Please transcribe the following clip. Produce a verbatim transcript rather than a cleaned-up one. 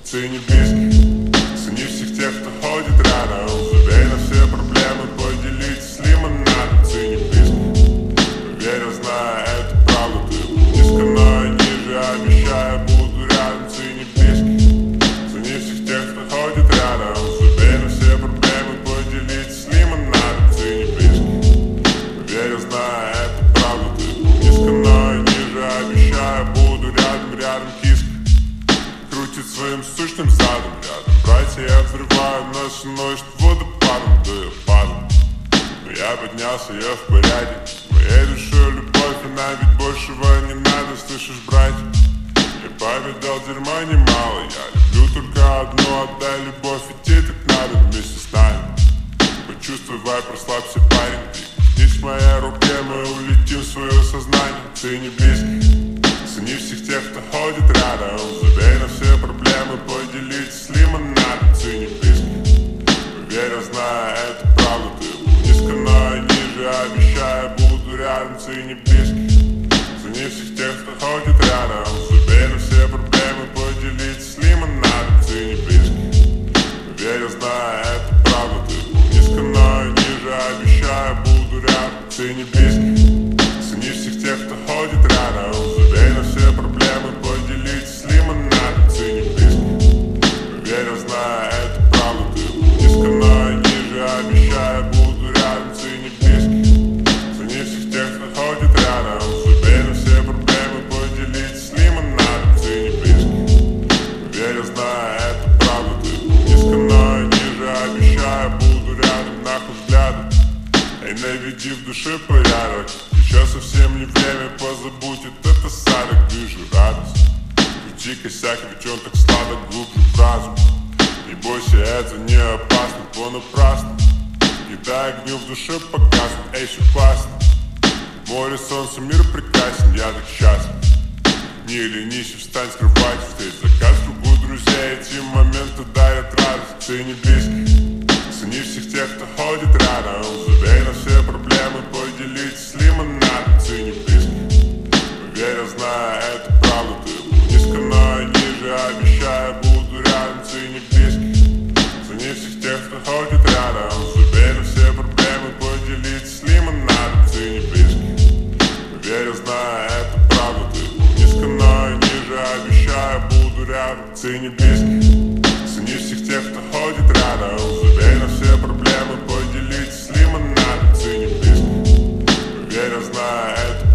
цени близких, цени всех тех, кто ходит рядом. Забей на все проблемы, поделитесь с лимонадом. Цени близких, поверь, я знаю, это правда. Ты низко, но я ниже, обещаю, буду рядом. Цени близких, цени всех тех, кто ходит рядом. Забей на все проблемы, поделитесь с лимонадом. Цени близких, поверь, я знаю, это правда. Ты низко, но я ниже, обещаю, буду рядом, рядом киска. Крутит своим сущным задом рядом. Братья, я взрываю нашу ночь водопадом, да я падал. Но я поднялся, я в порядке. Моей душой любовь, и нам ведь большего не надо, слышишь, братья? Я повидал дерьма немало, я люблю только одну, отдай любовь, идти так надо вместе с нами. Почувствуй вайб, расслабься, парень, ты кнись в моей руке, мы улетим в свое сознание. Цени близких, цени всех тех, кто ходит рядом. Забей на все проблемы, поделитесь с лимонадом. Цени близких, поверь, я знаю, это правда. Ты низко, но я ниже, обещаю, буду рядом. Цени близких, цени всех тех, кто ходит рядом. Забей на все проблемы, поделитесь с лимонадом. Цени близких, поверь, я знаю, это правда. Ты низко, но я ниже, обещаю, буду рядом. Цени близких, цени всех тех, кто ходит рядом. Забей на все проблемы, поделитесь с лимонадом. Цени близких, поверь, я знаю, это правда. Ты низко, но я ниже, обещаю, буду рядом. Цени близких, цени всех тех, кто ходит рядом. Забей на все проблемы, поделитесь с лимонадом. Цени близких, поверь, я знаю, это правда. Ты низко, но я ниже, обещаю, буду рядом. Нахуй взглядом, эй, наведи в душе порядок. Сейчас совсем не время, позабудь этот осадок. Вижу радость, крути косяк, ведь он так сладок, глубже в разум. Не бойся, это не опасно, понапрасну. Не дай огню в душе погаснуть, эй, все классно. Море, солнце, мир прекрасен, я так счастлив. Не ленись, встань с кровати, встреть заказ кругу друзей. Эти моменты дарят радость. Цени близких, цени всех тех, кто ходит рядом. Забей на все проблемы, поделитесь с лимонадом. Цени близких, поверь, я знаю, это правда. Ты низко, но я ниже, обещаю, буду рядом. Цени близких, цени всех тех, кто ходит рядом. Забей на все проблемы, поделитесь с лимонадом. Цени близких, поверь, я знаю, это правда. Ты низко, но я ниже, обещаю, буду рядом. Цени близких, цени всех тех, кто ходит рядом. Забей на все проблемы, поделитесь с лимонадом. Цени близких, поверь, я знаю, это